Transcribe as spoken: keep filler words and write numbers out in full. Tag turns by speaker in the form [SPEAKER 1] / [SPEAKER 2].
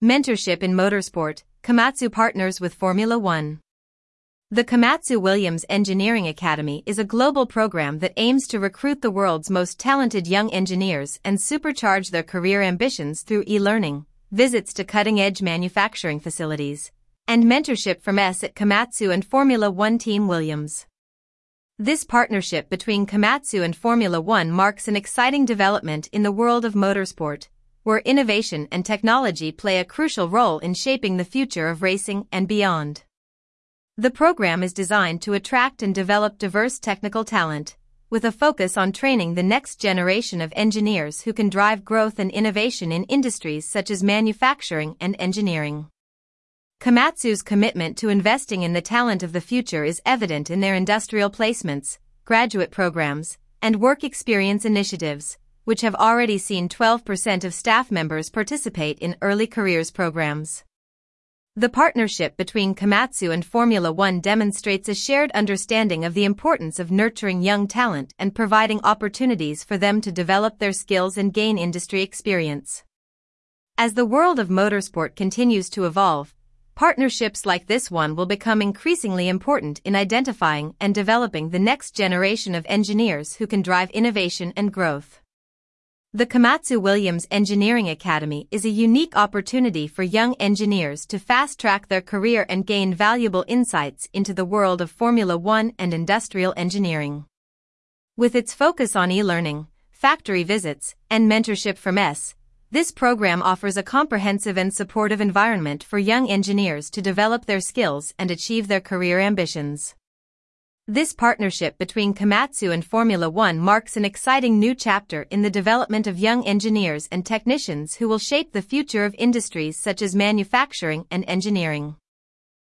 [SPEAKER 1] Mentorship in motorsport, Komatsu partners with Formula One. The Komatsu Williams Engineering Academy is a global program that aims to recruit the world's most talented young engineers and supercharge their career ambitions through e-learning, visits to cutting-edge manufacturing facilities, and mentorship from S at Komatsu and Formula One Team Williams. This partnership between Komatsu and Formula One marks an exciting development in the world of motorsport, where innovation and technology play a crucial role in shaping the future of racing and beyond. The program is designed to attract and develop diverse technical talent, with a focus on training the next generation of engineers who can drive growth and innovation in industries such as manufacturing and engineering. Komatsu's commitment to investing in the talent of the future is evident in their industrial placements, graduate programs, and work experience initiatives, which have already seen twelve percent of staff members participate in early careers programs. The partnership between Komatsu and Formula One demonstrates a shared understanding of the importance of nurturing young talent and providing opportunities for them to develop their skills and gain industry experience. As the world of motorsport continues to evolve, partnerships like this one will become increasingly important in identifying and developing the next generation of engineers who can drive innovation and growth. The Komatsu Williams Engineering Academy is a unique opportunity for young engineers to fast-track their career and gain valuable insights into the world of Formula One and industrial engineering. With its focus on e-learning, factory visits, and mentorship from S, this program offers a comprehensive and supportive environment for young engineers to develop their skills and achieve their career ambitions. This partnership between Komatsu and Formula One marks an exciting new chapter in the development of young engineers and technicians who will shape the future of industries such as manufacturing and engineering.